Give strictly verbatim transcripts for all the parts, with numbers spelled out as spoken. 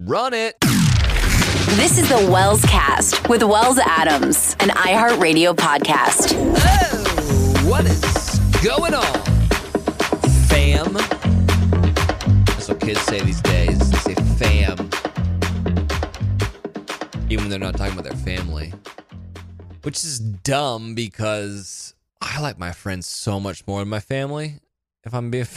Run it. This is the Wells Cast with Wells Adams, an iHeartRadio podcast. Oh, what is going on, fam? That's what kids say these days. They say fam. Even when they're not talking about their family. Which is dumb because I like my friends so much more than my family. If I'm being...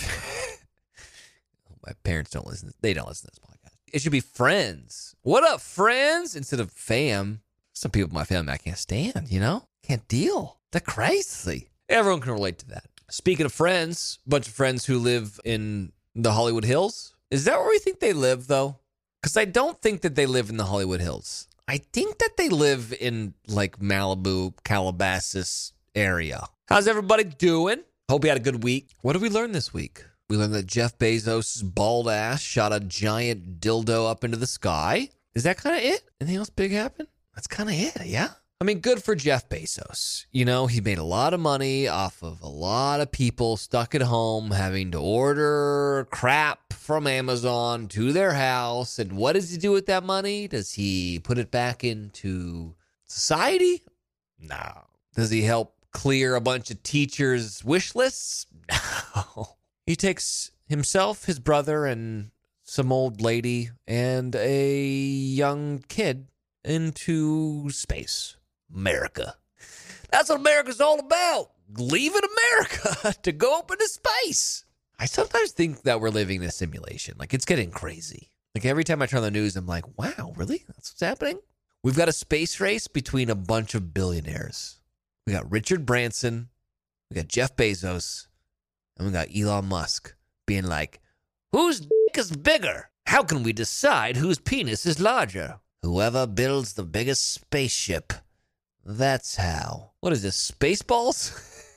My parents don't listen. They don't listen to this podcast. It should be friends. What up, friends? Instead of fam. Some people in my family I can't stand, you know? Can't deal. They're crazy. Everyone can relate to that. Speaking of friends, a bunch of friends who live in the Hollywood Hills. Is that where we think they live, though? Because I don't think that they live in the Hollywood Hills. I think that they live in, like, Malibu, Calabasas area. How's everybody doing? Hope you had a good week. What did we learn this week? We learned that Jeff Bezos' bald ass shot a giant dildo up into the sky. Is that kind of it? Anything else big happen? That's kind of it, yeah? I mean, good for Jeff Bezos. You know, he made a lot of money off of a lot of people stuck at home having to order crap from Amazon to their house. And what does he do with that money? Does he put it back into society? No. Does he help clear a bunch of teachers' wish lists? No. He takes himself, his brother, and some old lady and a young kid into space. America. That's what America's all about. Leaving America to go up into space. I sometimes think that we're living in a simulation. Like, it's getting crazy. Like, every time I turn on the news, I'm like, wow, really? That's what's happening? We've got a space race between a bunch of billionaires. We got Richard Branson. We got Jeff Bezos. And we got Elon Musk being like, whose dick is bigger? How can we decide whose penis is larger? Whoever builds the biggest spaceship. That's how. What is this, Spaceballs?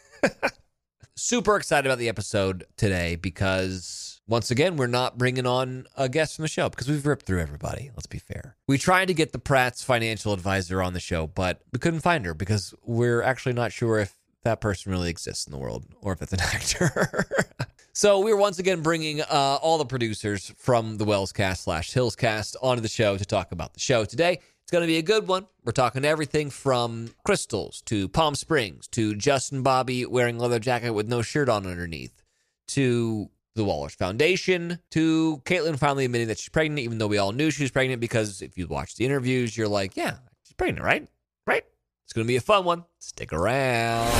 Super excited about the episode today because, once again, we're not bringing on a guest from the show because we've ripped through everybody. Let's be fair. We tried to get the Pratt's financial advisor on the show, but we couldn't find her because we're actually not sure if that person really exists in the world, or if it's an actor. So we're once again bringing uh, all the producers from the Wells Cast slash Hills Cast onto the show to talk about the show today. It's going to be a good one. We're talking everything from crystals to Palm Springs to Justin Bobby wearing a leather jacket with no shirt on underneath to the Wallace Foundation to Caitlyn finally admitting that she's pregnant, even though we all knew she was pregnant because if you watch the interviews, you're like, yeah, she's pregnant, right? Right? It's going to be a fun one. Stick around.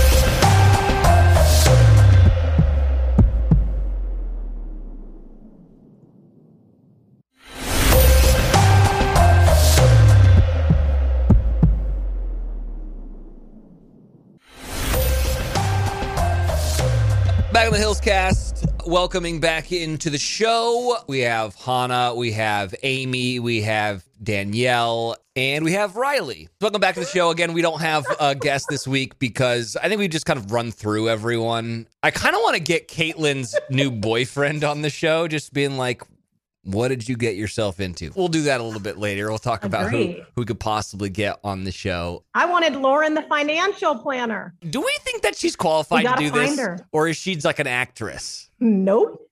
Back on the Hills Cast, welcoming back into the show. We have Hannah, we have Amy, we have Danielle, and we have Riley. Welcome back to the show. Again, we don't have a guest this week because I think we just kind of run through everyone. I kind of want to get Caitlyn's new boyfriend on the show, just being like, what did you get yourself into? We'll do that a little bit later. We'll talk about who, who we could possibly get on the show. I wanted Lauren, the financial planner. Do we think that she's qualified to do this? Her. Or is she like an actress? Nope.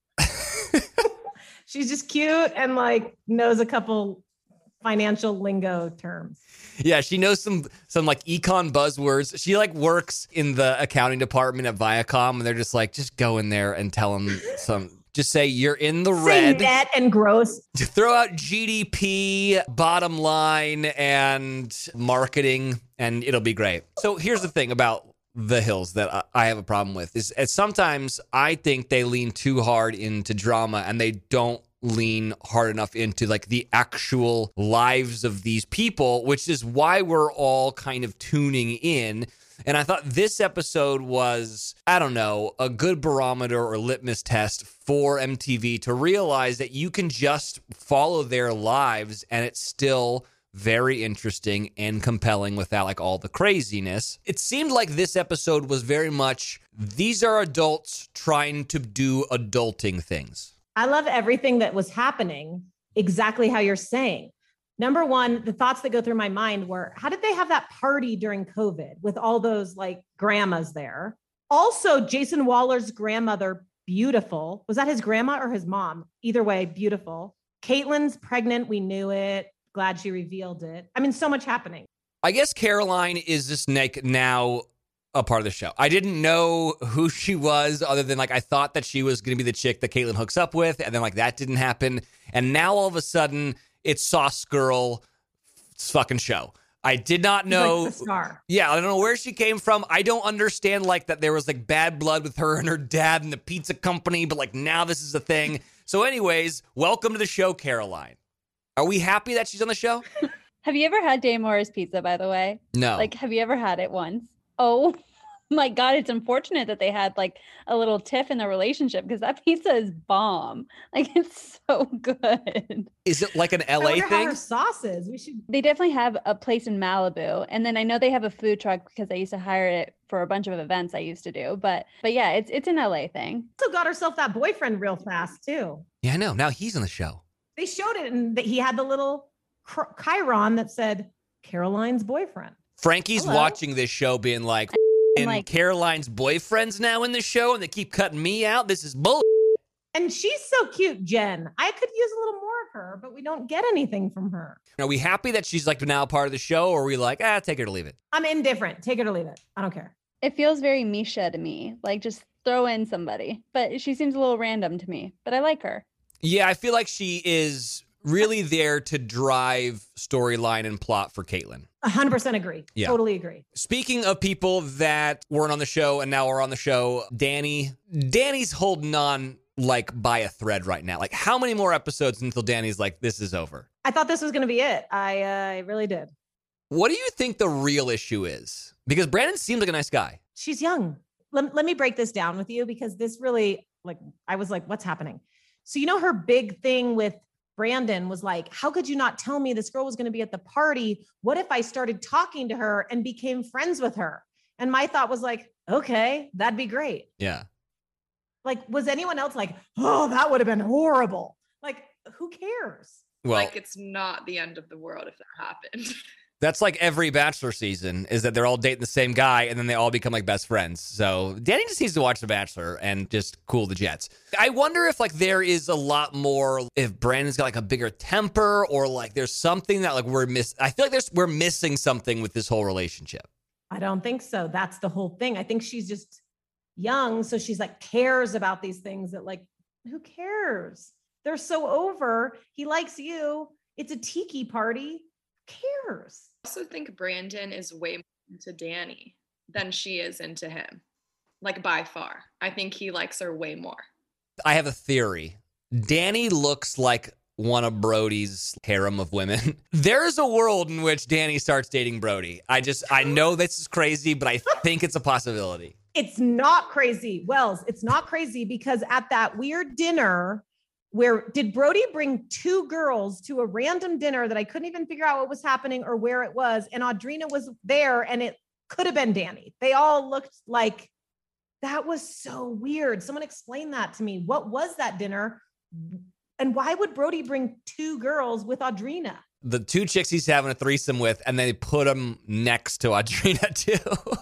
She's just cute and like knows a couple financial lingo terms. Yeah, she knows some some like econ buzzwords. She like works in the accounting department at Viacom, and they're just like, just go in there and tell them some. Just say you're in the red. Say net and gross. Throw out G D P, bottom line, and marketing, and it'll be great. So here's the thing about the Hills that I have a problem with is, is sometimes I think they lean too hard into drama and they don't lean hard enough into like the actual lives of these people, which is why we're all kind of tuning in. And I thought this episode was, I don't know, a good barometer or litmus test for M T V to realize that you can just follow their lives and it's still very interesting and compelling without like all the craziness. It seemed like this episode was very much, these are adults trying to do adulting things. I love everything that was happening, exactly how you're saying. Number one, the thoughts that go through my mind were, how did they have that party during COVID with all those like grandmas there? Also, Jason Waller's grandmother, beautiful. Was that his grandma or his mom? Either way, beautiful. Caitlin's pregnant. We knew it. Glad she revealed it. I mean, so much happening. I guess Caroline is just like now a part of the show. I didn't know who she was other than like I thought that she was going to be the chick that Caitlyn hooks up with, and then like that didn't happen. And now all of a sudden it's Sauce Girl fucking show. I did not know. Like the star. Yeah, I don't know where she came from. I don't understand like that there was like bad blood with her and her dad and the pizza company, but like now this is a thing. So anyways, welcome to the show, Caroline. Are we happy that she's on the show? Have you ever had Dave Morris pizza, by the way? No. Like, have you ever had it once? Oh my God, it's unfortunate that they had like a little tiff in the relationship because that pizza is bomb. Like, it's so good. Is it like an L A I wonder thing? how her sauce is. We should. They definitely have a place in Malibu. And then I know they have a food truck because I used to hire it for a bunch of events I used to do. But but yeah, it's it's an L A thing. Also got herself that boyfriend real fast too. Yeah, I know. Now he's on the show. They showed it and he had the little chyron that said Caroline's boyfriend. Frankie's Hello? watching this show being like, and like- Caroline's boyfriend's now in the show and they keep cutting me out. This is bull. And she's so cute, Jen. I could use a little more of her, but we don't get anything from her. Are we happy that she's like now part of the show, or are we like, ah, take her to leave it? I'm indifferent. Take it or leave it. I don't care. It feels very Misha to me. Like, just throw in somebody. But she seems a little random to me. But I like her. Yeah, I feel like she is really there to drive storyline and plot for Caitlyn. one hundred percent agree. Yeah. Totally agree. Speaking of people that weren't on the show and now are on the show, Danny. Danny's holding on like by a thread right now. Like, how many more episodes until Danny's like, this is over? I thought this was going to be it. I, uh, I really did. What do you think the real issue is? Because Brandon seems like a nice guy. She's young. Let, let me break this down with you because this really, like, I was like, what's happening? So, you know, her big thing with Brandon was like, how could you not tell me this girl was going to be at the party? What if I started talking to her and became friends with her? And my thought was like, okay, that'd be great. Yeah. Like, was anyone else like, oh, that would have been horrible? Like, who cares? Well, like it's not the end of the world if that happened. that's like every Bachelor season is that they're all dating the same guy and then they all become like best friends. So Danny just needs to watch The Bachelor and just cool the jets. I wonder if like there is a lot more, if Brandon's got like a bigger temper or like there's something that like we're miss. I feel like there's we're missing something with this whole relationship. I don't think so. That's the whole thing. I think she's just young. So she's like cares about these things that like, who cares? They're so over. He likes you. It's a tiki party. Who cares? I also think Brandon is way more into Danny than she is into him. Like by far. I think he likes her way more. I have a theory. Danny looks like one of Brody's harem of women. There is a world in which Danny starts dating Brody. I just, I know this is crazy, but I think it's a possibility. It's not crazy. Wells, it's not crazy because at that weird dinner where did Brody bring two girls to a random dinner that I couldn't even figure out what was happening or where it was. And Audrina was there and it could have been Danny. They all looked like that was so weird. Someone explain that to me. What was that dinner? And why would Brody bring two girls with Audrina? The two chicks he's having a threesome with, and they put them next to Audrina too.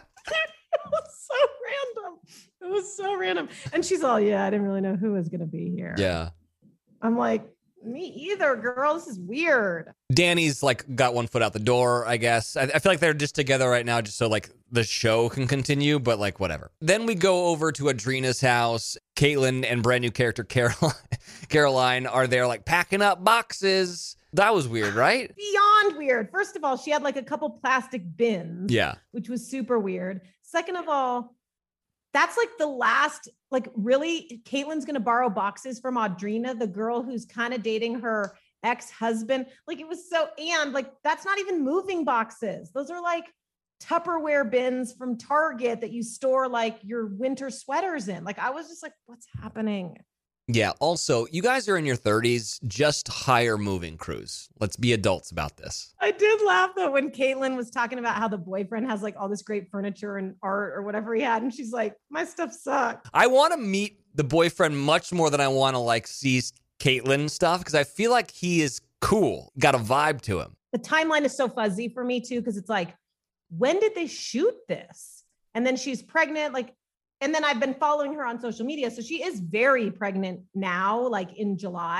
It was so random. It was so random. And she's all, yeah, I didn't really know who was going to be here. Yeah. I'm like, me either, girl. This is weird. Danny's like got one foot out the door, I guess. I, I feel like they're just together right now just so like the show can continue, but like whatever. Then we go over to Audrina's house. Caitlyn and brand new character Caroline, Caroline are there like packing up boxes. That was weird, right? Beyond weird. First of all, she had like a couple plastic bins. Yeah. Which was super weird. Second of all, that's like the last, like really, Caitlyn's going to borrow boxes from Audrina, the girl who's kind of dating her ex-husband. Like it was so, and like, that's not even moving boxes. Those are like Tupperware bins from Target that you store like your winter sweaters in. Like, I was just like, what's happening? Yeah. Also, you guys are in your thirties. Just hire moving crews. Let's be adults about this. I did laugh though when Caitlyn was talking about how the boyfriend has like all this great furniture and art or whatever he had. And she's like, my stuff sucks. I want to meet the boyfriend much more than I want to like see Caitlyn stuff because I feel like he is cool. Got a vibe to him. The timeline is so fuzzy for me too, because it's like, when did they shoot this? And then she's pregnant, like, and then I've been following her on social media. So she is very pregnant now, like in July.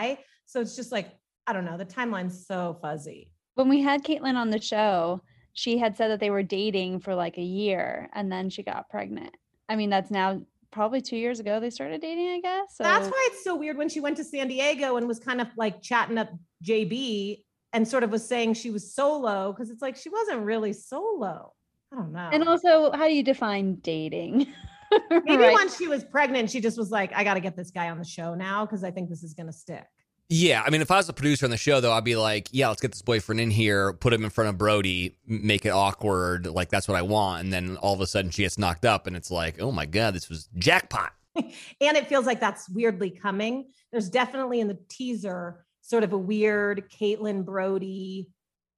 So it's just like, I don't know. The timeline's so fuzzy. When we had Caitlyn on the show, she had said that they were dating for like a year and then she got pregnant. I mean, that's now probably two years ago they started dating, I guess. So that's why it's so weird when she went to San Diego and was kind of like chatting up J B and sort of was saying she was solo, because it's like she wasn't really solo. I don't know. And also, how do you define dating? Maybe Right. once she was pregnant, she just was like, I got to get this guy on the show now because I think this is going to stick. Yeah, I mean, if I was a producer on the show, though, I'd be like, yeah, let's get this boyfriend in here, put him in front of Brody, m- make it awkward, like that's what I want. And then all of a sudden she gets knocked up and it's like, oh my God, this was jackpot. And it feels like that's weirdly coming. There's definitely in the teaser sort of a weird Caitlyn Brody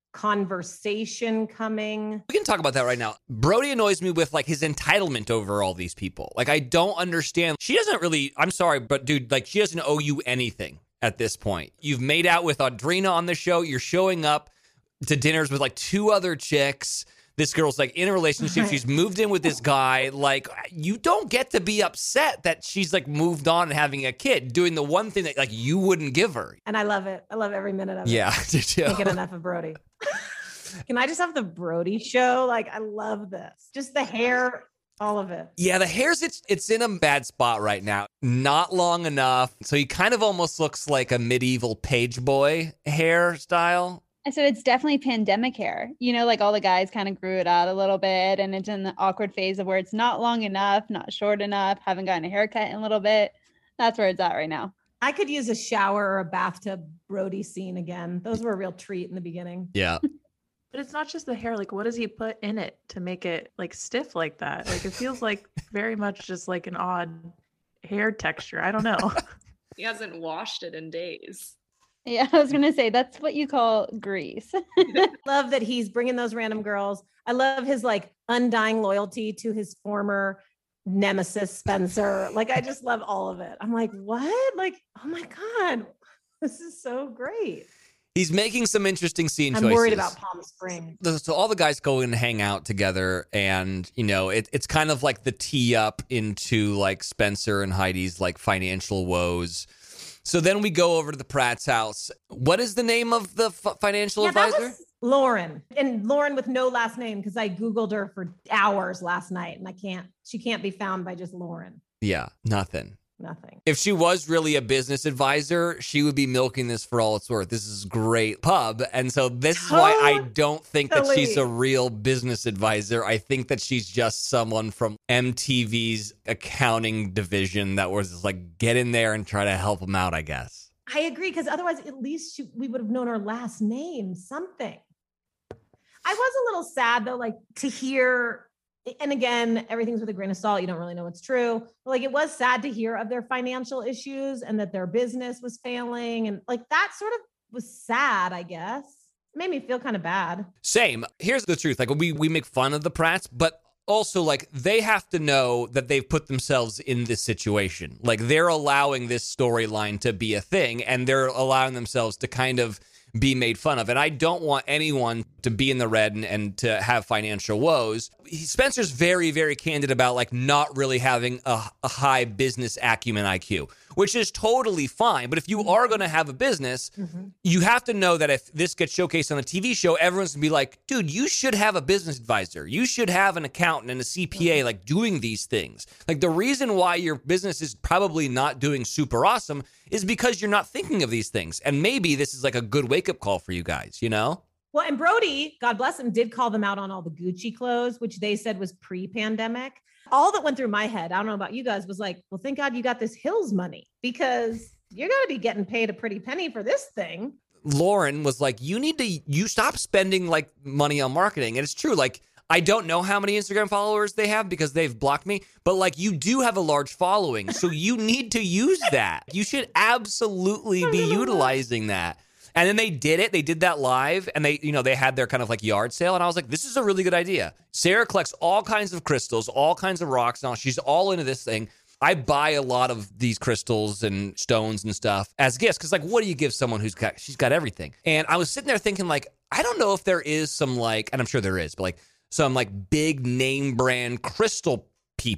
conversation coming. We can talk about that right now. Brody annoys me with like his entitlement over all these people. Like, I don't understand. She doesn't really, I'm sorry, but dude, like she doesn't owe you anything at this point. You've made out with Audrina on the show. You're showing up to dinners with like two other chicks. This girl's like in a relationship. Right. She's moved in with this guy. Like, you don't get to be upset that she's like moved on and having a kid, doing the one thing that like you wouldn't give her. And I love it. I love every minute of it. Yeah. Did you? Can't get enough of Brody. Can I just have the Brody show? Like, I love this. Just the hair, all of it. Yeah, the hair's it's it's in a bad spot right now. Not long enough. So he kind of almost looks like a medieval page boy hairstyle. I said it's definitely pandemic hair. You know, like all the guys kind of grew it out a little bit and it's in the awkward phase of where it's not long enough, not short enough, haven't gotten a haircut in a little bit. That's where it's at right now. I could use a shower or a bathtub Brody scene again. Those were a real treat in the beginning. Yeah. But it's not just the hair. Like, what does he put in it to make it like stiff like that? Like, it feels like very much just like an odd hair texture. I don't know. He hasn't washed it in days. Yeah, I was going to say that's what you call grease. Love that he's bringing those random girls. I love his like undying loyalty to his former nemesis, Spencer. Like, I just love all of it. I'm like, what? Like, oh my God, this is so great. He's making some interesting scene I'm choices. worried about Palm Springs. The- So all the guys go in and hang out together, and you know it, it's kind of like the tee up into like Spencer and Heidi's like financial woes. So then we go over to the Pratt's house. What is the name of the f- financial Yeah, that advisor? was Lauren, and Lauren with no last name, because I Googled her for hours last night and I can't, she can't be found by just Lauren. Yeah, nothing. Nothing. If she was really a business advisor, she would be milking this for all it's worth. This is great pub. And so this is why I don't think that she's a real business advisor. I think that she's just someone from M T V's accounting division that was just like, get in there and try to help them out, I guess. I agree, because otherwise at least she, we would have known her last name, something. I was a little sad though, like to hear, and again, everything's with a grain of salt. You don't really know what's true. But like, it was sad to hear of their financial issues and that their business was failing. And like, that sort of was sad, I guess. It made me feel kind of bad. Same. Here's the truth. Like, we, we make fun of the Pratts, but also, like, they have to know that they've put themselves in this situation. Like, they're allowing this storyline to be a thing, and they're allowing themselves to kind of be made fun of. And I don't want anyone to be in the red and, and to have financial woes. He, Spencer's very, very candid about like not really having a, a high business acumen I Q, which is totally fine. But if you are going to have a business, mm-hmm. you have to know that if this gets showcased on a T V show, everyone's going to be like, dude, you should have a business advisor. You should have an accountant and a C P A like doing these things. Like, the reason why your business is probably not doing super awesome is because you're not thinking of these things. And maybe this is like a good wake-up call for you guys, you know? Well, and Brody, God bless him, did call them out on all the Gucci clothes, which they said was pre-pandemic. All that went through my head, I don't know about you guys, was like, well, thank God you got this Hills money, because you're going to be getting paid a pretty penny for this thing. Lauren was like, you need to, you stop spending like money on marketing. And it's true. Like, I don't know how many Instagram followers they have because they've blocked me, but like, you do have a large following. So you need to use that. You should absolutely be utilizing that. And then they did it. They did that live, and they, you know, they had their kind of like yard sale. And I was like, this is a really good idea. Sarah collects all kinds of crystals, all kinds of rocks. Now she's all into this thing. I buy a lot of these crystals and stones and stuff as gifts, because like, what do you give someone who's got, she's got everything? And I was sitting there thinking like, I don't know if there is some like, and I'm sure there is, but like some like big name brand crystal people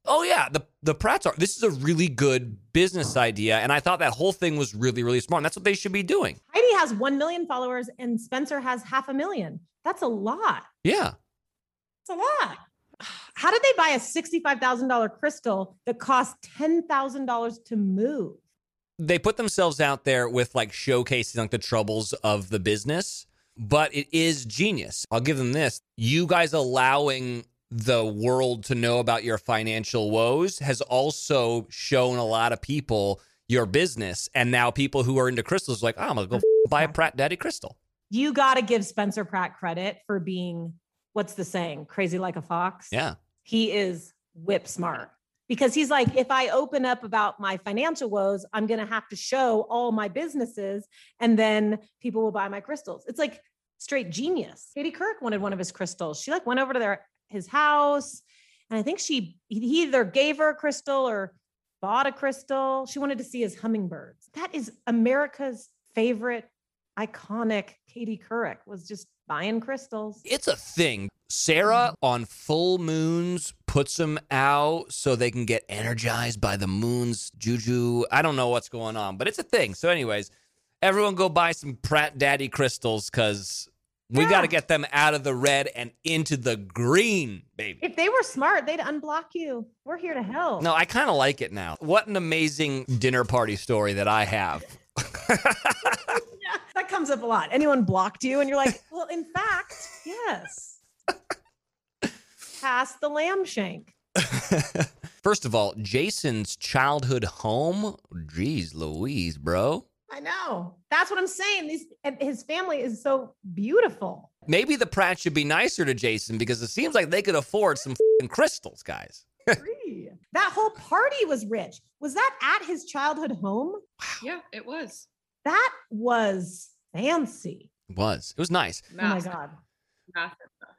Oh yeah, the the Pratts are. This is a really good business idea, and I thought that whole thing was really, really smart. And that's what they should be doing. Heidi has one million followers and Spencer has half a million. That's a lot. Yeah. It's a lot. How did they buy a sixty-five thousand dollars crystal that cost ten thousand dollars to move? They put themselves out there with like showcasing like the troubles of the business, but it is genius. I'll give them this. You guys allowing the world to know about your financial woes has also shown a lot of people your business. And now people who are into crystals are like, oh, I'm going to go f- buy a Pratt Daddy crystal. You got to give Spencer Pratt credit for being, what's the saying? Crazy like a fox. Yeah. He is whip smart because he's like, if I open up about my financial woes, I'm going to have to show all my businesses and then people will buy my crystals. It's like straight genius. Katie Couric wanted one of his crystals. She like went over to their his house. And I think she he either gave her a crystal or bought a crystal. She wanted to see his hummingbirds. That is America's favorite iconic Katie Couric was just buying crystals. It's a thing. Sarah on full moons puts them out so they can get energized by the moon's juju. I don't know what's going on, but it's a thing. So anyways, everyone go buy some Pratt Daddy crystals because we Yeah. got to get them out of the red and into the green, baby. If they were smart, they'd unblock you. We're here to help. No, I kind of like it now. What an amazing dinner party story that I have. Yeah, that comes up a lot. Anyone blocked you and you're like, well, in fact, yes. Pass the lamb shank. First of all, Jason's childhood home. Jeez Louise, bro. I know. That's what I'm saying. These and his family is so beautiful. Maybe the Pratt should be nicer to Jason because it seems like they could afford some f***ing crystals, guys. Agree. That whole party was rich. Was that at his childhood home? Yeah, it was. That was fancy. It was. It was nice. Massive. Oh my God. Massive.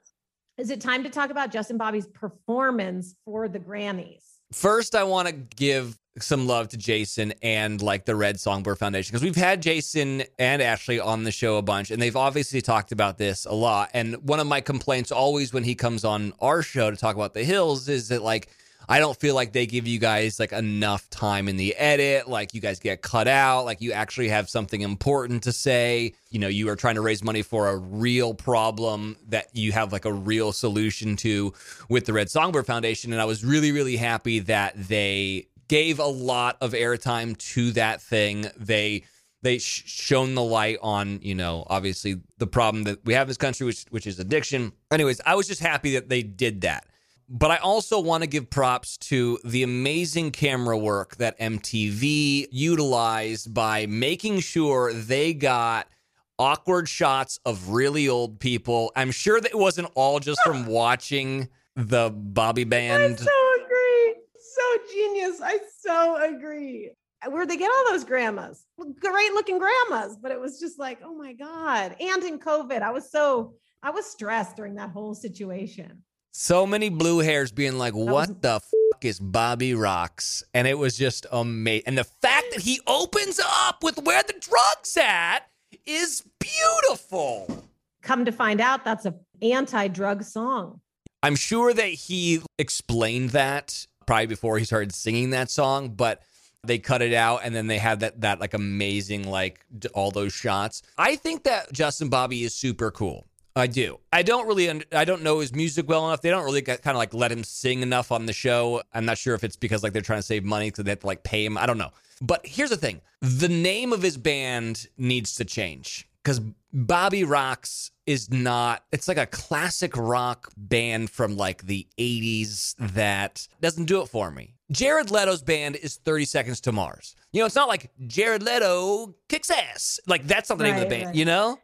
Is it time to talk about Justin Bobby's performance for the Grammys? First, I want to give some love to Jason and like the Red Songbird Foundation because we've had Jason and Ashley on the show a bunch and they've obviously talked about this a lot. And one of my complaints always when he comes on our show to talk about the Hills is that like, I don't feel like they give you guys like enough time in the edit. Like you guys get cut out. Like you actually have something important to say. You know, you are trying to raise money for a real problem that you have like a real solution to with the Red Songbird Foundation. And I was really, really happy that they gave a lot of airtime to that thing. They they sh- shone the light on, you know, obviously the problem that we have in this country, which which is addiction. Anyways, I was just happy that they did that. But I also want to give props to the amazing camera work that M T V utilized by making sure they got awkward shots of really old people. I'm sure that it wasn't all just from watching the Bobby band. I so agree. So genius. I so agree. Where'd they get all those grandmas? Great looking grandmas. But it was just like, oh my God. And in COVID, I was so, I was stressed during that whole situation. So many blue hairs being like, what was- the fuck is Bobby Rocks? And it was just amazing. And the fact that he opens up with where the drug's at is beautiful. Come to find out, that's an anti-drug song. I'm sure that he explained that probably before he started singing that song, but they cut it out and then they had that that like amazing, like d- all those shots. I think that Justin Bobby is super cool. I do. I don't really, un- I don't know his music well enough. They don't really kind of like let him sing enough on the show. I'm not sure if it's because like they're trying to save money because they have to like pay him. I don't know. But here's the thing. The name of his band needs to change because Bobby Rocks is not, it's like a classic rock band from like the eighties that doesn't do it for me. Jared Leto's band is thirty Seconds to Mars. You know, it's not like Jared Leto kicks ass. Like that's not the name of the Right, band, right. you know?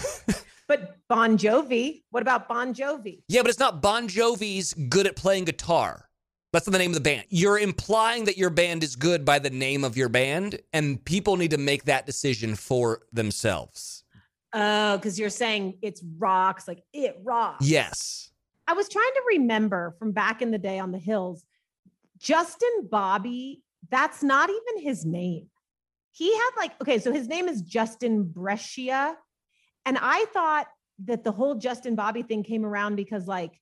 But Bon Jovi, what about Bon Jovi? Yeah, but it's not Bon Jovi's good at playing guitar. That's not the name of the band. You're implying that your band is good by the name of your band, and people need to make that decision for themselves. Oh, because you're saying it's rocks, like it rocks. Yes. I was trying to remember from back in the day on the Hills, Justin Bobby, that's not even his name. He had like, okay, so his name is Justin Brescia. And I thought that the whole Justin Bobby thing came around because like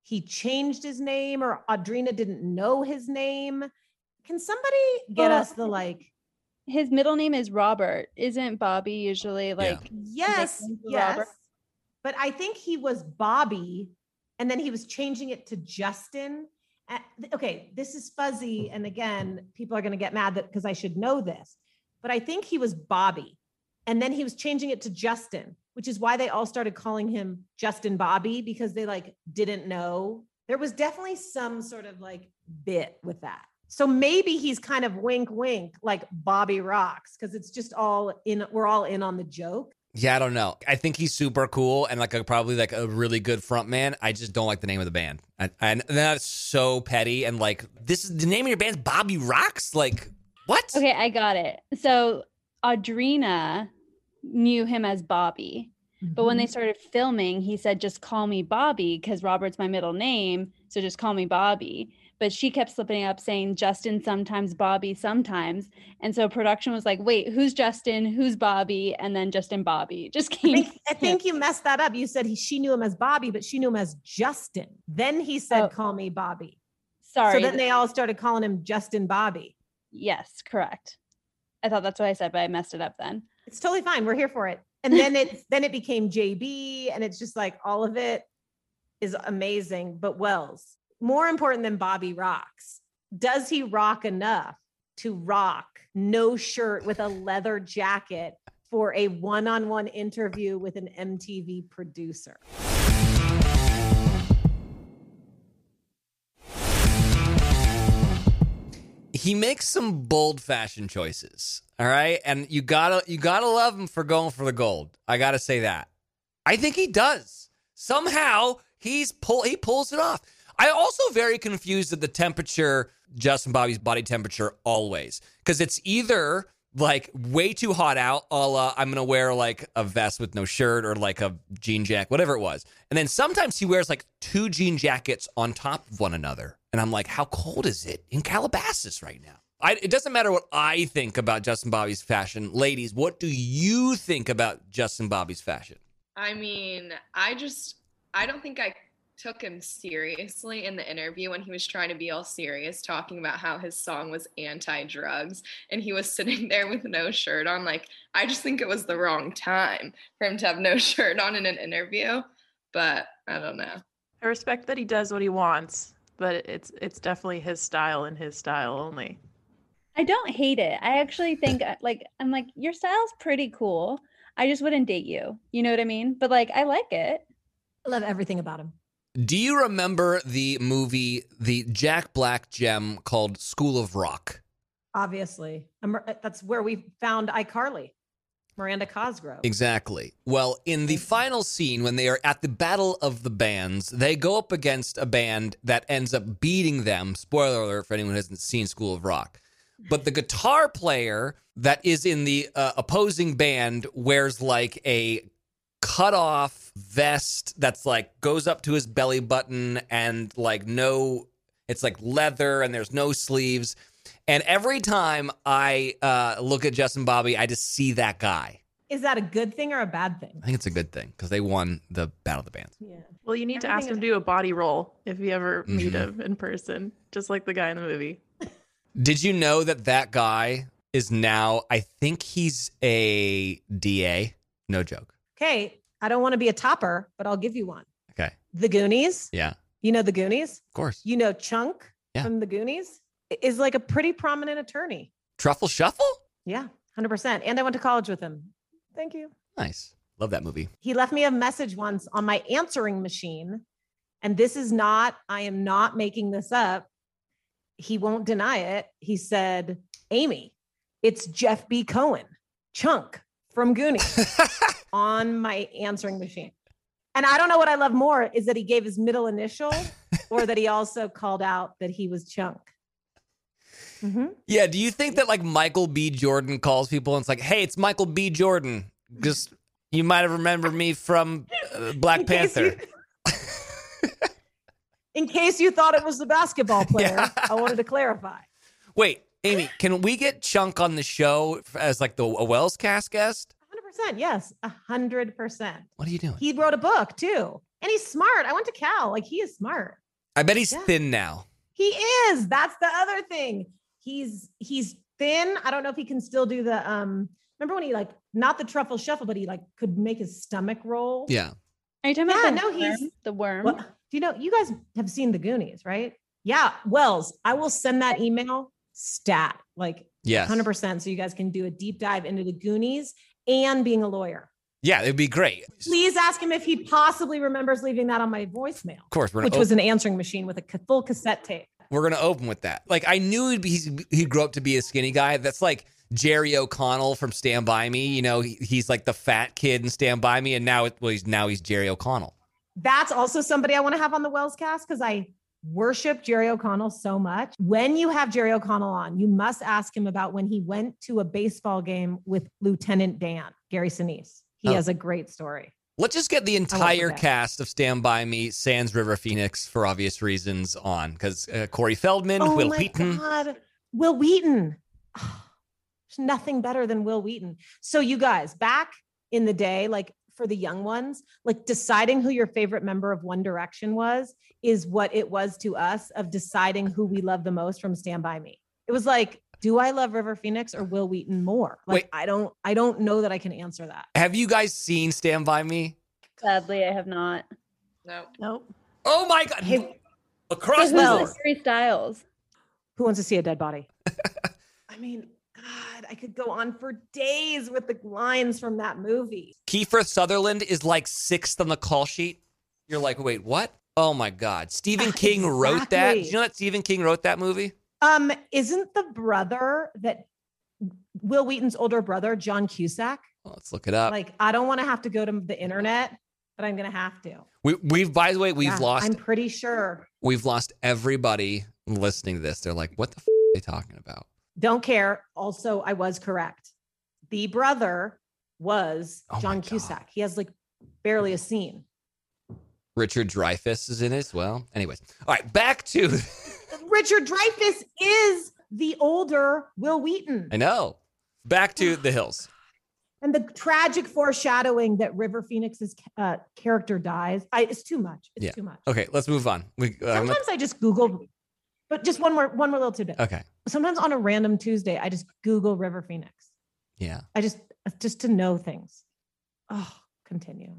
he changed his name or Audrina didn't know his name. Can somebody get Well, us the like, His middle name is Robert. Isn't Bobby usually like yes, nicknamed yes. Robert? But I think he was Bobby and then he was changing it to Justin. Uh, Okay, this is fuzzy. And again, people are going to get mad that because I should know this, but I think he was Bobby. And then he was changing it to Justin, which is why they all started calling him Justin Bobby because they like didn't know. There was definitely some sort of like bit with that. So maybe he's kind of wink, wink, like Bobby rocks, because it's just all in, we're all in on the joke. Yeah, I don't know. I think he's super cool and like a, probably like a really good front man. I just don't like the name of the band. And, and that's so petty. And like, this is the name of your band's Bobby Rocks? Like, what? Okay, I got it. So Audrina knew him as Bobby. But when they started filming, he said, just call me Bobby because Robert's my middle name. So just call me Bobby. But she kept slipping up saying Justin sometimes, Bobby sometimes. And so production was like, wait, who's Justin? Who's Bobby? And then Justin Bobby just I came. think, I think you messed that up. You said he, she knew him as Bobby, but she knew him as Justin. Then he said, Oh. call me Bobby. Sorry. So then they all started calling him Justin Bobby. Yes, correct. I thought that's what I said, but I messed it up then. It's totally fine. We're here for it. And then it then it became J B, and it's just like all of it is amazing. But Wells, more important than Bobby rocks, does he rock enough to rock no shirt with a leather jacket for a one-on-one interview with an M T V producer? He makes some bold fashion choices, all right? And you gotta you gotta love him for going for the gold. I gotta say that. I think he does. Somehow he's pull he pulls it off. I also very confused at the temperature, Justin Bobby's body temperature always. Because it's either like way too hot out, a la I'm gonna wear like a vest with no shirt or like a jean jacket, whatever it was. And then sometimes he wears like two jean jackets on top of one another. And I'm like, how cold is it in Calabasas right now? I, it doesn't matter what I think about Justin Bobby's fashion. Ladies, what do you think about Justin Bobby's fashion? I mean, I just, I don't think I took him seriously in the interview when he was trying to be all serious, talking about how his song was anti-drugs and he was sitting there with no shirt on. Like, I just think it was the wrong time for him to have no shirt on in an interview, but I don't know. I respect that he does what he wants, but it's it's definitely his style and his style only. I don't hate it. I actually think like, I'm like, your style's pretty cool. I just wouldn't date you. You know what I mean? But like, I like it. I love everything about him. Do you remember the movie, the Jack Black gem called School of Rock? Obviously. I'm- That's where we found iCarly, Miranda Cosgrove. Exactly. Well, in the final scene, when they are at the Battle of the Bands, they go up against a band that ends up beating them. Spoiler alert for anyone who hasn't seen School of Rock. But the guitar player that is in the uh, opposing band wears like a cut off vest that's like goes up to his belly button and like no, it's like leather and there's no sleeves. And every time I uh, look at Justin Bobby, I just see that guy. Is that a good thing or a bad thing? I think it's a good thing because they won the Battle of the Bands. Yeah. Well, you need to Everything ask him is- to do a body roll if you ever meet Mhm. him in person, just like the guy in the movie. Did you know that that guy is now, I think he's a D A? No joke. Okay. I don't want to be a topper, but I'll give you one. Okay. The Goonies. Yeah, You know The Goonies? of course. You know Chunk Yeah. from The Goonies is like a pretty prominent attorney. Truffle Shuffle? Yeah, one hundred percent. And I went to college with him. Thank you. Nice. Love that movie. He left me a message once on my answering machine. And this is not, I am not making this up. He won't deny it. He said, Amy, it's Jeff B. Cohen, Chunk from Goonies on my answering machine. And I don't know what I love more is that he gave his middle initial or that he also called out that he was Chunk. Mm-hmm. Yeah, do you think that like Michael B. Jordan calls people and it's like, hey, it's Michael B. Jordan. Just, you might have remembered me from uh, Black In case Panther. you- In case you thought it was the basketball player, Yeah. I wanted to clarify. Wait, Amy, can we get Chunk on the show as like the a Wells Cast guest? one hundred percent. Yes, a hundred percent. What are you doing? He wrote a book too. And he's smart. I went to Cal. Like, he is smart. I bet he's Yeah. thin now. He is. That's the other thing. He's he's thin. I don't know if he can still do the um remember when he like not the truffle shuffle, but he like could make his stomach roll. Yeah. Are you talking Yeah, about the no, worm? he's- the worm? Well, do you know you guys have seen the Goonies, right? Yeah. Wells, I will send that email stat like Yes. one hundred percent so you guys can do a deep dive into the Goonies and being a lawyer. Yeah, it'd be great. Please ask him if he possibly remembers leaving that on my voicemail, Of course, we're which gonna was an answering machine with a ca- full cassette tape. We're going to open with that. Like, I knew he'd, be, he'd, he'd grow up to be a skinny guy. That's like Jerry O'Connell from Stand By Me. You know, he, he's like the fat kid in Stand By Me. And now, it, well, he's, now he's Jerry O'Connell. That's also somebody I want to have on the Wells cast because I worship Jerry O'Connell so much. When you have Jerry O'Connell on, you must ask him about when he went to a baseball game with Lieutenant Dan, Gary Sinise. He Oh. has a great story. Let's just get the entire forget. cast of Stand By Me, sans River Phoenix, for obvious reasons, on. Because uh, Corey Feldman, Oh Will my Wheaton. God. Will Wheaton. There's nothing better than Will Wheaton. So you guys, back in the day, like for the young ones, like deciding who your favorite member of One Direction was is what it was to us of deciding who we love the most from Stand By Me. It was like, do I love River Phoenix or Will Wheaton more? Like, Wait. I don't, I don't know that I can answer that. Have you guys seen Stand By Me? Sadly, I have not. No. Nope. Oh my God. Hey, Across the Well- board. Who's Harry Styles? who wants to see a dead body? I mean, God, I could go on for days with the lines from that movie. Kiefer Sutherland is like sixth on the call sheet. You're like, wait, what? Oh my God. Stephen King wrote that. Exactly. Did you know that Stephen King wrote that movie? Um, isn't the brother that Will Wheaton's older brother, John Cusack? Well, let's look it up. Like, I don't want to have to go to the internet, but I'm gonna have to. we, we've, by the way, we've Yeah, lost, I'm pretty sure. we've lost everybody listening to this. They're like, what the f- are they talking about? Don't care. Also, I was correct. The brother was Oh my John God. Cusack. He has like barely a scene. Richard Dreyfuss is in it as well. Anyways, all right, back to, Richard Dreyfuss is the older Will Wheaton. I know, back to The Hills. And the tragic foreshadowing that River Phoenix's uh, character dies. I, it's too much. It's Yeah. too much. Okay, let's move on. We, uh, I'm Sometimes I just Google, but just one more, one more little tidbit. okay, Sometimes on a random Tuesday, I just Google River Phoenix. yeah. I just, just to know things. Oh, continue.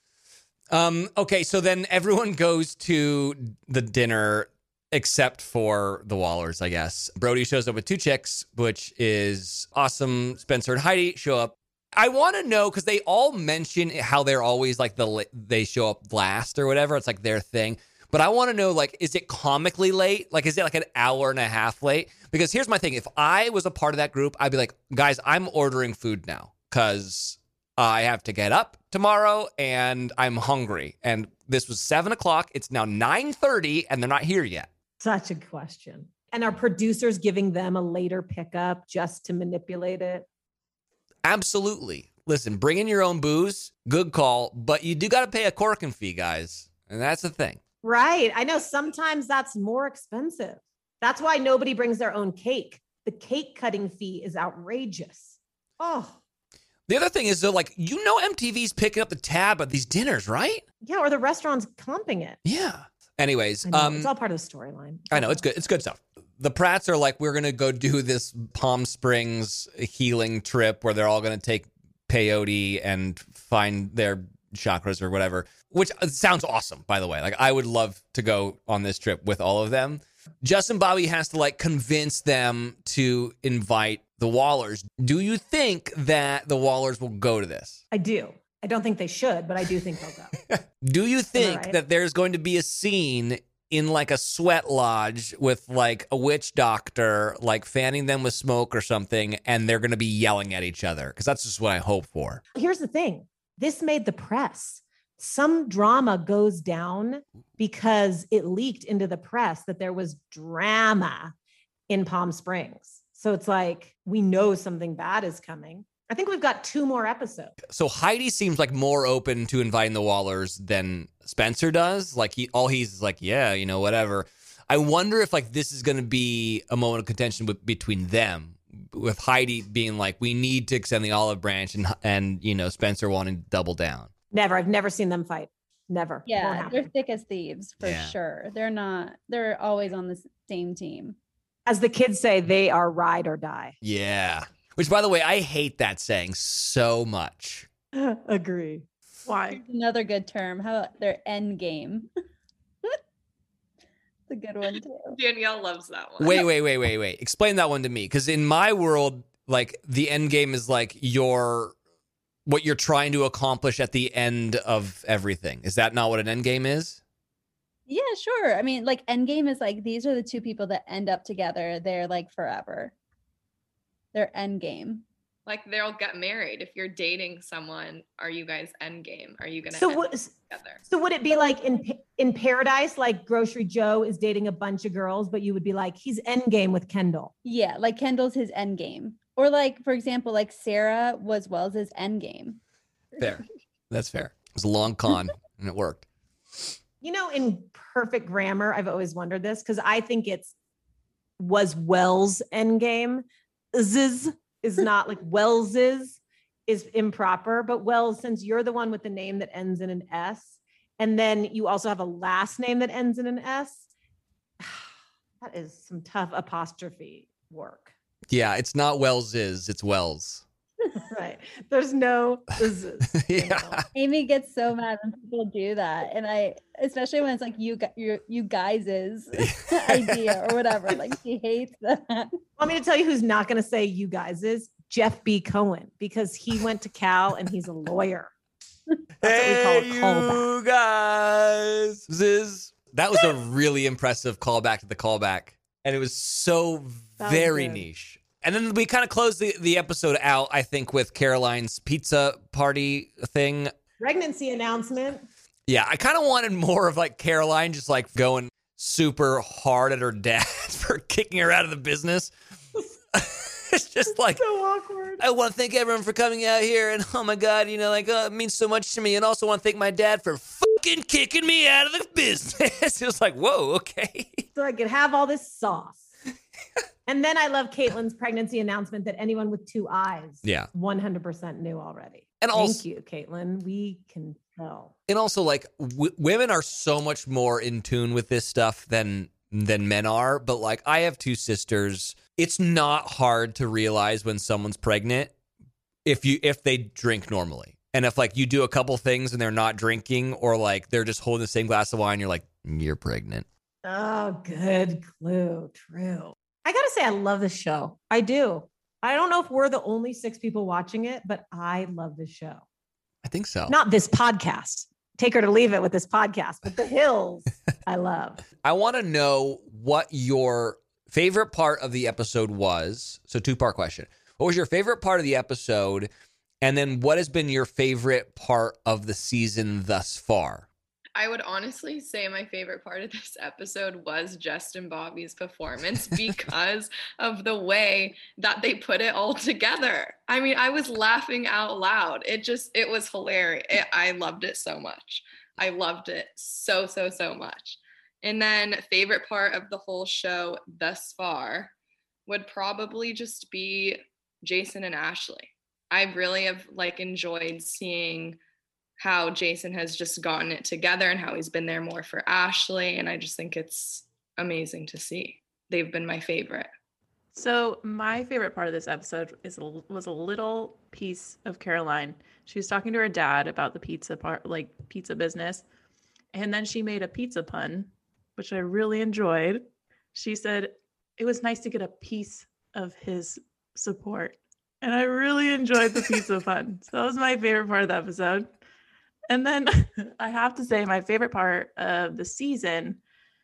Um, okay, so then everyone goes to the dinner except for the Wallers, I guess. Brody shows up with two chicks, which is awesome. Spencer and Heidi show up. I want to know, because they all mention how they're always like the la- they show up last or whatever. It's like their thing. But I want to know, like, is it comically late? Like, is it like an hour and a half late? Because here's my thing. If I was a part of that group, I'd be like, guys, I'm ordering food now because I have to get up tomorrow and I'm hungry. And this was seven o'clock. It's now nine thirty and they're not here yet. Such a question. And are producers giving them a later pickup just to manipulate it? Absolutely. Listen, bring in your own booze. Good call. But you do got to pay a corking fee, guys. And that's the thing. Right. I know sometimes that's more expensive. That's why nobody brings their own cake. The cake cutting fee is outrageous. Oh, The other thing is, though, like, you know, M T V's picking up the tab at these dinners, right? yeah. Or the restaurant's comping it. Yeah. Anyways, I know, um, it's all part of the storyline. I know it's good. It's good stuff. The Pratts are like, we're going to go do this Palm Springs healing trip where they're all going to take peyote and find their chakras or whatever, which sounds awesome, by the way. Like, I would love to go on this trip with all of them. Justin Bobby has to like convince them to invite the Wallers. Do you think that the Wallers will go to this? I do. I don't think they should, but I do think they'll go. Do you think right? that there's going to be a scene in like a sweat lodge with like a witch doctor, like fanning them with smoke or something, and they're going to be yelling at each other? Because that's just what I hope for. Here's the thing. This made the press. Some drama goes down because it leaked into the press that there was drama in Palm Springs. So it's like, we know something bad is coming. I think we've got two more episodes. So Heidi seems like more open to inviting the Wallers than Spencer does. Like he, all he's like, yeah, you know, whatever. I wonder if like this is going to be a moment of contention with, between them. with Heidi being like, we need to extend the olive branch, and and you know Spencer wanting to double down. Never. I've never seen them fight. Never. Won't Yeah, happen. they're thick as thieves for Yeah. sure. They're not. They're always on the s- same team. As the kids say, they are ride or die. Yeah. Which, by the way, I hate that saying so much. Agree. Why? Another good term. How about their end game? It's a good one too. Danielle loves that one. Wait, wait, wait, wait, wait. Explain that one to me, because in my world, like the end game is like your what you're trying to accomplish at the end of everything. Is that not what an end game is? Yeah, sure. I mean, like end game is like these are the two people that end up together. They're like forever. They're end game. Like they'll get married. If you're dating someone, are you guys endgame? Are you gonna So end what? together? So would it be like in in Paradise, like Grocery Joe is dating a bunch of girls, but you would be like, he's endgame with Kendall. Yeah, like Kendall's his end game. Or like, for example, like Sarah was Wells's end game. Fair. That's fair. It was a long con, and it worked. You know, in perfect grammar, I've always wondered this because I think it's was Wells endgame. Ziz is not like Wells's is improper, but Wells, since you're the one with the name that ends in an S, and then you also have a last name that ends in an S, that is some tough apostrophe work. Yeah, it's not Wells's, it's Wells. Right. There's no Ziz. Yeah. Amy gets so mad when people do that, and I, especially when it's like you, gu- you, you guys' idea or whatever. Like she hates that. Want me to tell you who's not going to say you guys is Jeff B. Cohen, because he went to Cal and he's a lawyer. That's what we call a callback. You guys. Ziz. That was a really impressive callback to the callback. And it was so That was very good. niche. And then we kind of closed the, the episode out, I think, with Caroline's pizza party thing. Pregnancy announcement. Yeah, I kind of wanted more of like Caroline just like going super hard at her dad for kicking her out of the business. It's just like, So awkward. I want to thank everyone for coming out here. And oh my God, you know, like, oh, it means so much to me. And also want to thank my dad for fucking kicking me out of the business. It was like, whoa, okay. So I could have all this sauce. And then I love Caitlin's pregnancy announcement that anyone with two eyes Yeah. one hundred percent knew already. And Thank also, you, Caitlin. We can tell. and also like w- women are so much more in tune with this stuff than than men are. But like, I have two sisters. It's not hard to realize when someone's pregnant if you if they drink normally. And if like you do a couple things and they're not drinking, or like they're just holding the same glass of wine, you're like, you're pregnant. Oh, good clue. True. I got to say, I love this show. I do. I don't know if we're the only six people watching it, but I love this show. I think so. Not this podcast. Take her to leave it with this podcast, but The Hills, I love. I want to know what your favorite part of the episode was. So two part question. What was your favorite part of the episode? And then what has been your favorite part of the season thus far? I would honestly say my favorite part of this episode was Justin Bobby's performance because of the way that they put it all together. I mean, I was laughing out loud. It just, it was hilarious. It, I loved it so much. I loved it so, so, so much. And then favorite part of the whole show thus far would probably just be Jason and Ashley. I really have like enjoyed seeing how Jason has just gotten it together and how he's been there more for Ashley. And I just think it's amazing to see. They've been my favorite. So my favorite part of this episode is a, was a little piece of Caroline. She was talking to her dad about the pizza part, like pizza business. And then she made a pizza pun, which I really enjoyed. She said, it was nice to get a piece of his support. And I really enjoyed the pizza pun. So that was my favorite part of the episode. And then I have to say my favorite part of the season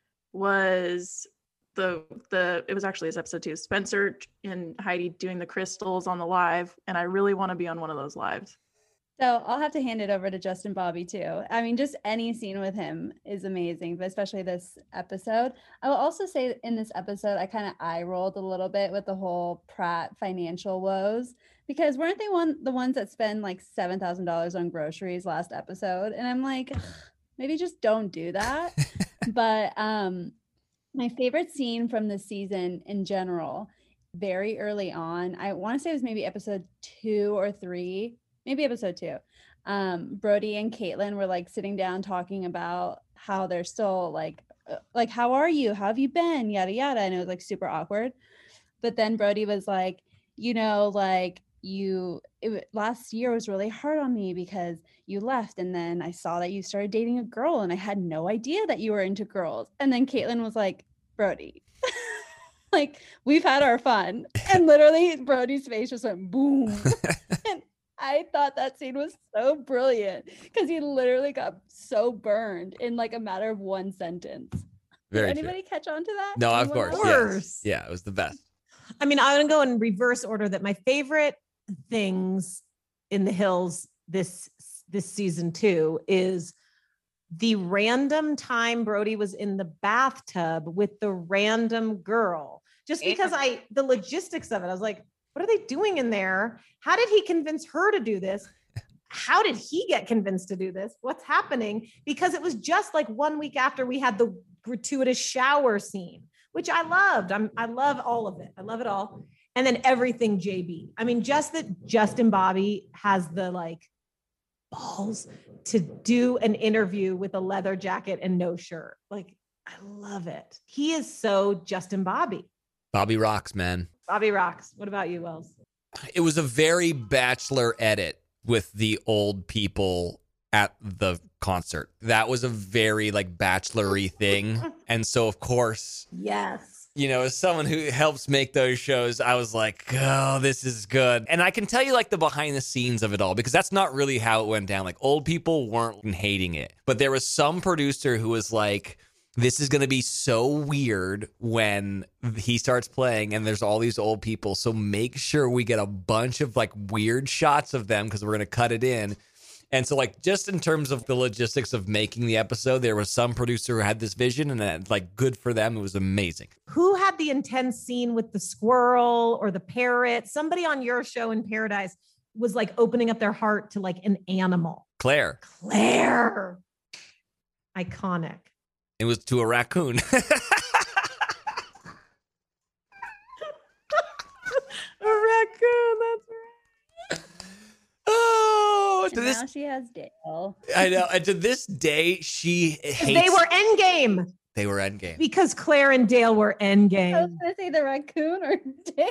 was the, the it was actually this episode too, Spencer and Heidi doing the crystals on the live. And I really want to be on one of those lives. So I'll have to hand it over to Justin Bobby too. I mean, just any scene with him is amazing, but especially this episode. I will also say in this episode, I kind of eye rolled a little bit with the whole Pratt financial woes, because weren't they one the ones that spend like seven thousand dollars on groceries last episode? And I'm like, maybe just don't do that. But um, my favorite scene from the season in general very early on. I want to say it was maybe episode two or three, maybe episode two. Um, Brody and Caitlin were like sitting down talking about how they're still like, uh, like, how are you? How have you been? Yada, yada. And it was like super awkward. But then Brody was like, you know, like you, it, last year was really hard on me because you left. And then I saw that you started dating a girl and I had no idea that you were into girls. And then Caitlin was like, Brody, like we've had our fun. And literally Brody's face just went boom. And I thought that scene was so brilliant because he literally got so burned in like a matter of one sentence. Very Did anybody true. catch on to that? No, of Anyone course. else? Yes. course. Yeah, it was the best. I mean, I'm going to go in reverse order that my favorite things in the Hills this this season two is the random time Brody was in the bathtub with the random girl. Just because I, the logistics of it, I was like, what are they doing in there? How did he convince her to do this? How did he get convinced to do this? What's happening? Because it was just like one week after we had the gratuitous shower scene, which I loved. I'm, I love all of it. I love it all. And then everything J B. I mean, just that Justin Bobby has the like balls to do an interview with a leather jacket and no shirt. Like, I love it. He is so Justin Bobby. Bobby rocks, man. Bobby rocks. What about you, Wells? It was a very Bachelor edit with the old people at the concert. That was a very like Bachelor-y thing. And so, of course, Yes. you know, as someone who helps make those shows, I was like, oh, this is good. And I can tell you like the behind the scenes of it all, because that's not really how it went down. Like old people weren't hating it, but there was some producer who was like, this is going to be so weird when he starts playing and there's all these old people. So make sure we get a bunch of like weird shots of them because we're going to cut it in. And so like just in terms of the logistics of making the episode, there was some producer who had this vision and that, like good for them. It was amazing. Who had the intense scene with the squirrel or the parrot? Somebody on your show in Paradise was like opening up their heart to like an animal. Claire. Claire. Iconic. It was to a raccoon. A raccoon, that's right. Oh, to And this, now she has Dale. I know. And to this day, she hates. They were endgame They were endgame. because Claire and Dale were I was endgame. going to say the raccoon or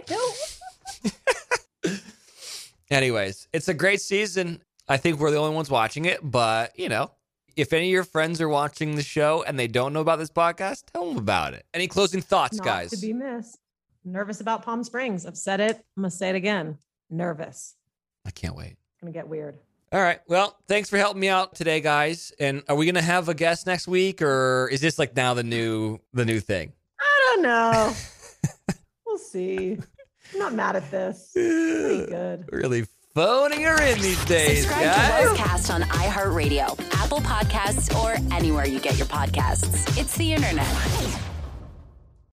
Dale. Anyways, it's a great season. I think we're the only ones watching it, but you know, if any of your friends are watching the show and they don't know about this podcast, tell them about it. Any closing thoughts, Not guys? to be missed. Nervous about Palm Springs. I've said it. I'm going to say it again. Nervous. I can't wait. It's going to get weird. All right. Well, thanks for helping me out today, guys. And are we going to have a guest next week, or is this like now the new the new thing? I don't know. We'll see. I'm not mad at this. Pretty good. Really phoning her in these days, Subscribe guys. to Buzzcast on iHeartRadio, Apple Podcasts, or anywhere you get your podcasts. It's the internet.